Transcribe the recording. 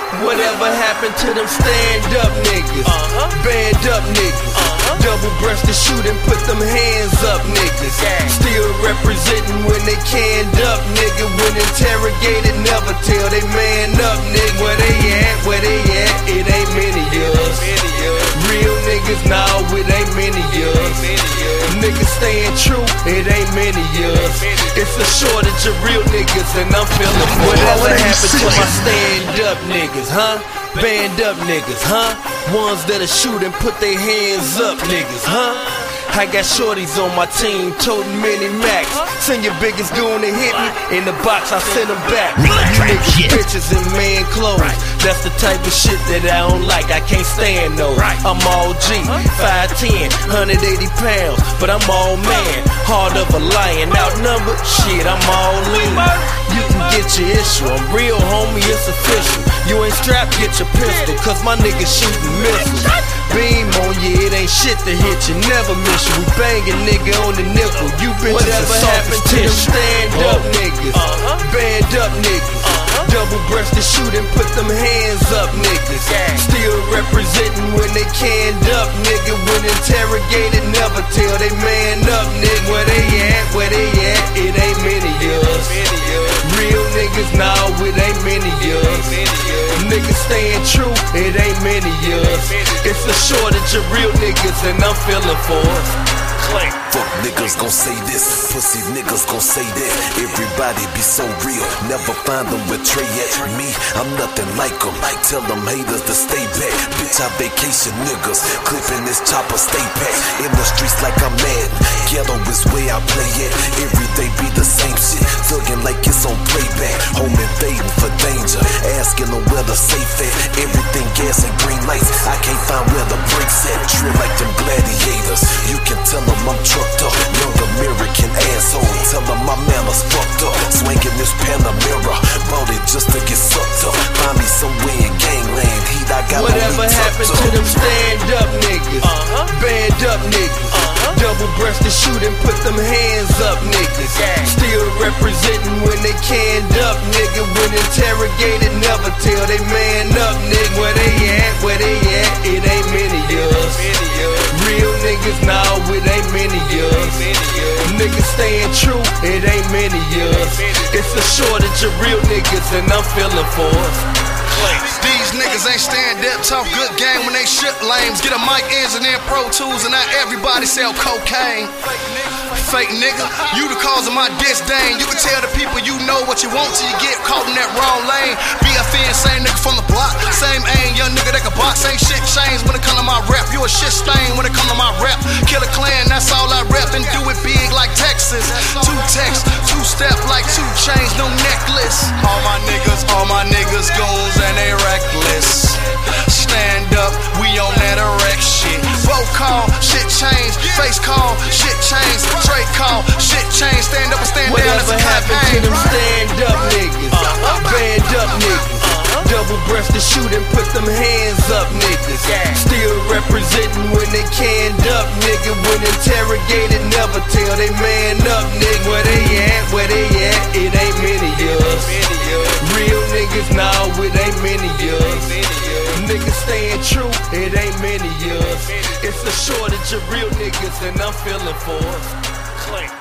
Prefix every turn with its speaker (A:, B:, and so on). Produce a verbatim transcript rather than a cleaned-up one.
A: Whatever happened to them stand-up niggas? Uh-huh. Band-up niggas? Uh-huh. Double-breasted shoot and put them hands up niggas. Yeah. Still representing when they canned up, nigga. When interrogated, never tell they man up, nigga. Where they at? Where they at? It ain't many years. Real niggas, now it ain't many years. Niggas staying true, it ain't many years. It's a shortage of real niggas and I'm feeling whatever happened to my stand-up niggas, huh? Band-up niggas, huh? Ones that'll shoot and put their hands up niggas, huh? I got shorties on my team, toting mini max. Send your biggest goon to hit me, in the box I send them back. You niggas bitches in man clothes, that's the type of shit that I don't like, I can't stand those. I'm all G, five ten, one hundred eighty pounds, but I'm all man, heart of a lion, outnumbered, shit, I'm all in. You can get your issue, I'm real homie, it's official. You ain't strapped, get your pistol, cause my niggas shooting missiles. Beam on you, it ain't shit to hit you, never miss you. We bangin' nigga on the nickel, you bitches whatever happened to them stand-up oh. niggas, uh-huh. Band-up niggas, uh-huh. Double-breasted shoot and put them hands up niggas. Yeah. Still representing when they canned up, nigga. When interrogated, never tell they man up, nigga. Where they at? Where they at? It ain't many years. Real niggas, now it ain't many years. Niggas staying true, it ain't many years. It's a shortage of real niggas and I'm feeling for us.
B: Fuck niggas gon' say this, pussy niggas gon' say that. Everybody be so real, never find them betray at me. I'm nothing like them, tell them haters to stay back. Bitch, I vacation niggas, clipping this chopper, stay packed. In the streets like I'm mad, ghetto is where I play at. Every day be the same shit, thuggin' like it's on playback. Home invading for danger, asking them where the safe at. Everything gas and green lights, I can't find where the brakes at. Drill like them gladiators, you can tell them I'm trucked up, young American asshole. Tell them my manners fucked up, swinging this Panamera, bought it just to get sucked up. Find me somewhere in gangland, heat I got
A: whatever happened to them stand-up niggas, uh-huh. Band-up niggas, uh-huh. Double-breasted shoot and put them hands up niggas. Yeah. Still representing when they canned up, nigga. When interrogated, never tell they man up, nigga. Where they at? Where they at? It ain't many years. Real niggas, now it ain't many years. Niggas staying true, it ain't many years. It's a shortage of real niggas and I'm feeling for us.
C: These niggas ain't stand up, talk good game when they shit lames. Get a mic engineer, Pro Tools, and now everybody sell cocaine. Fake nigga, you the cause of my disdain. You can tell the people you know what you want till you get caught in that wrong lane. B F N, same nigga from the block, same aim, young nigga that can box. Ain't shit changed when it come to my rap. You a shit stain when it come to my rap. Kill a clan, that's all I rap, and do it big like Texas. Two text, two step like two chains, no necklace. All my niggas, all my niggas goons and they reckless. Stand up, we on that erect shit. Vote call, shit change. Face call, shit change. Trade call, shit change. Stand up and stand
A: whatever
C: down. Whatever
A: happened to them stand-up niggas, uh-huh. Band-up niggas, uh-huh. Double-breasted shoot and put them hands up niggas. Yeah. Still representing when they canned up, nigga. When interrogated, never tell they man up, nigga. Where they at? Where they at? It ain't many years. Real niggas, now it ain't many years. Niggas staying true, it ain't many years. It's a shortage of real niggas and I'm feeling for us.